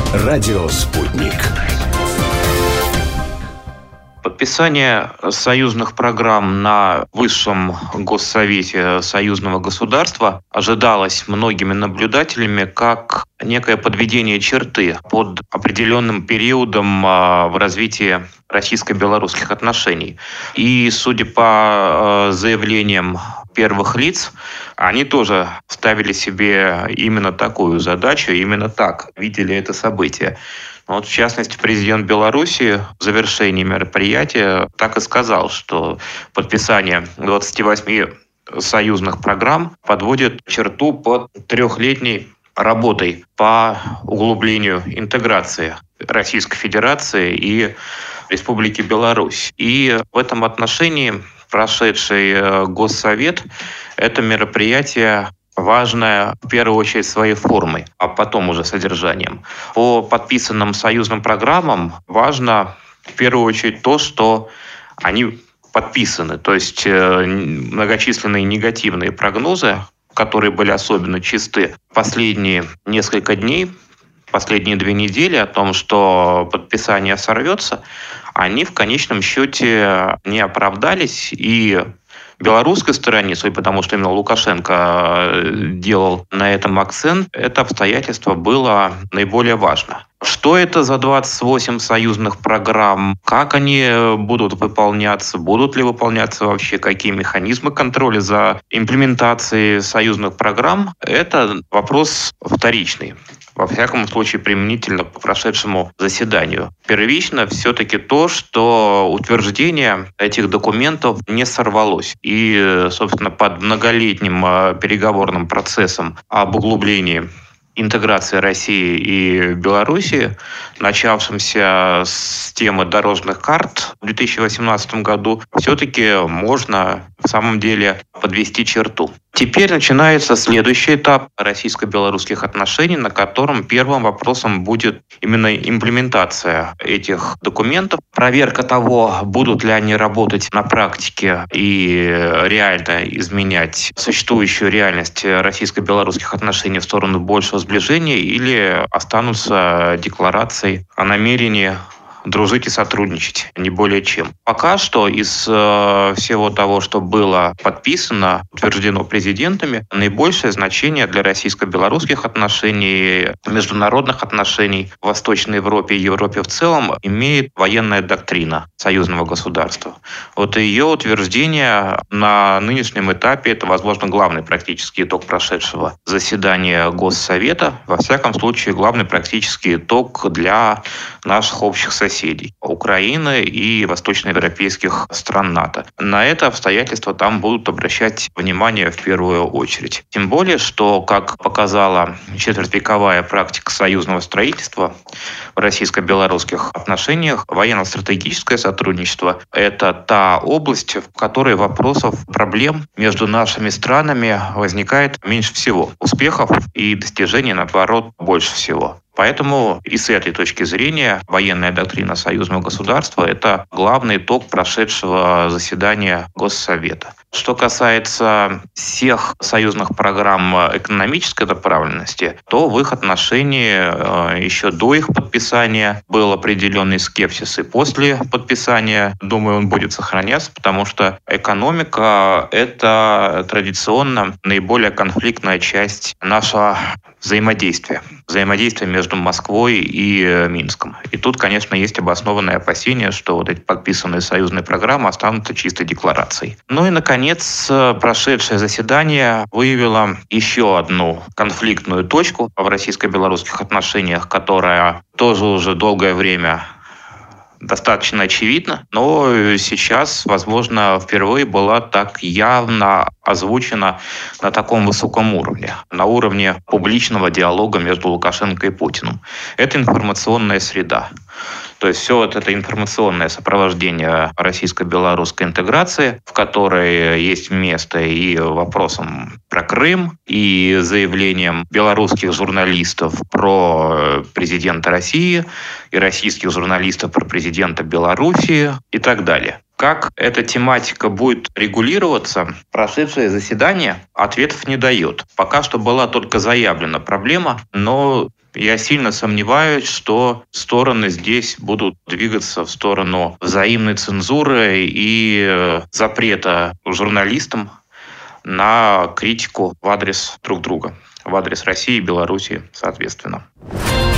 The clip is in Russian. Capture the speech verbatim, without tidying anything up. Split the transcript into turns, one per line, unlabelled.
Радио «Спутник».
Подписание союзных программ на Высшем Госсовете союзного государства ожидалось многими наблюдателями как некое подведение черты под определенным периодом в развитии российско-белорусских отношений. И, судя по заявлениям первых лиц, они тоже ставили себе именно такую задачу, именно так видели это событие. Вот, в частности, президент Беларуси в завершении мероприятия так и сказал, что подписание двадцати восьми союзных программ подводит черту под трехлетней работой по углублению интеграции Российской Федерации и Республики Беларусь. И в этом отношении прошедший Госсовет – это мероприятие важное в первую очередь своей формой, а потом уже содержанием. По подписанным союзным программам важно в первую очередь то, что они подписаны, то есть многочисленные негативные прогнозы, которые были особенно чисты последние несколько дней, последние две недели о том, что подписание сорвется, они в конечном счете не оправдались. И белорусской стороне, судя по тому, что именно Лукашенко делал на этом акцент, это обстоятельство было наиболее важно. Что это за двадцать восемь союзных программ? Как они будут выполняться? Будут ли выполняться вообще? Какие механизмы контроля за имплементацией союзных программ? Это вопрос вторичный. Во всяком случае, применительно к прошедшему заседанию. Первично все-таки то, что утверждение этих документов не сорвалось. И, собственно, под многолетним переговорным процессом об углублении интеграции России и Белоруссии, начавшимся с темы дорожных карт в две тысячи восемнадцатом году, все-таки можно в самом деле подвести черту. Теперь начинается следующий этап российско-белорусских отношений, на котором первым вопросом будет именно имплементация этих документов, проверка того, будут ли они работать на практике и реально изменять существующую реальность российско-белорусских отношений в сторону большего сближения, или останутся декларацией о намерении дружить и сотрудничать, не более чем. Пока что из э, всего того, что было подписано, утверждено президентами, наибольшее значение для российско-белорусских отношений, международных отношений в Восточной Европе и Европе в целом имеет военная доктрина союзного государства. Вот ее утверждение на нынешнем этапе – это, возможно, главный практический итог прошедшего заседания Госсовета. Во всяком случае, главный практический итог для наших общих соседей. соседей – Украины и восточноевропейских стран НАТО. На это обстоятельство там будут обращать внимание в первую очередь. Тем более, что, как показала четвертьвековая практика союзного строительства в российско-белорусских отношениях, военно-стратегическое сотрудничество – это та область, в которой вопросов, проблем между нашими странами возникает меньше всего. Успехов и достижений, наоборот, больше всего. Поэтому и с этой точки зрения военная доктрина союзного государства – это главный итог прошедшего заседания Госсовета. Что касается всех союзных программ экономической направленности, то в их отношении еще до их подписания был определенный скепсис, и после подписания, думаю, он будет сохраняться, потому что экономика – это традиционно наиболее конфликтная часть нашего взаимодействия. Взаимодействия между Москвой и Минском. И тут, конечно, есть обоснованное опасение, что вот эти подписанные союзные программы останутся чистой декларацией. Ну и, наконец, прошедшее заседание выявило еще одну конфликтную точку в российско-белорусских отношениях, которая тоже уже долгое время достаточно очевидно, но сейчас, возможно, впервые была так явно озвучена на таком высоком уровне, на уровне публичного диалога между Лукашенко и Путиным. Это информационная среда. То есть все вот это информационное сопровождение российско-белорусской интеграции, в которой есть место и вопросам про Крым, и заявлениям белорусских журналистов про президента России, и российских журналистов про президента Белоруссии и так далее. Как эта тематика будет регулироваться, прошедшее заседание ответов не дает. Пока что была только заявлена проблема, но Я сильно сомневаюсь, что стороны здесь будут двигаться в сторону взаимной цензуры и запрета журналистам на критику в адрес друг друга, в адрес России и Белоруссии, соответственно.